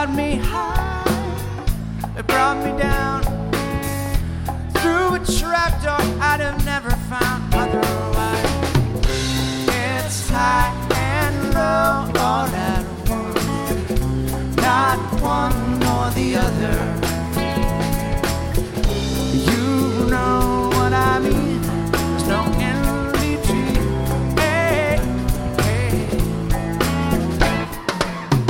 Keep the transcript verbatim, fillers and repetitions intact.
got me high, it brought me down through a trapdoor I'd have never found otherwise. It's high and low all at once, not one